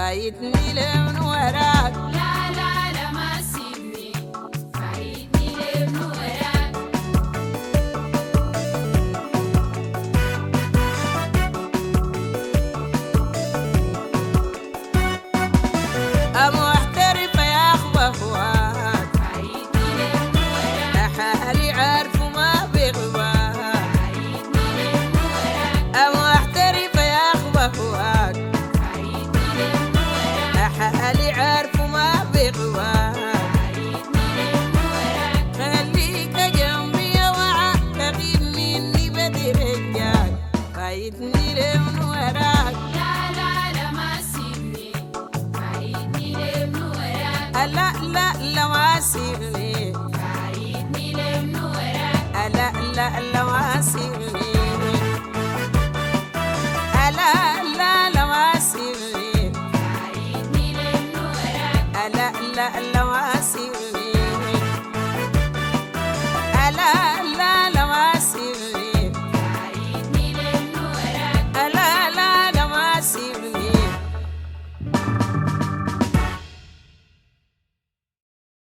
فايتني ليه من وراك. لا لا لا ما تسيبني، فايتني ليه من وراك. محترفة يا أخوات، فايتني ليه من وراك. حالي عارف وما بغواك. فايتني ليه من وراك. محترفة يا أخوات، فايتني ليه من وراك. حالي عارف وما بغواك. فايتني ليه من وراك. خليك جنبي وعاك، تغيب مني بدي رجاك. فايتني ليه من وراك. لا لا لا ما تسيبني، فايتني ليه من وراك. لا لا لا ما سيبني، فايتني ليه من وراك. لا لا لا ما سيبني، لا لا لا ما سيبني، فايتني ليه من وراك. لا لا لا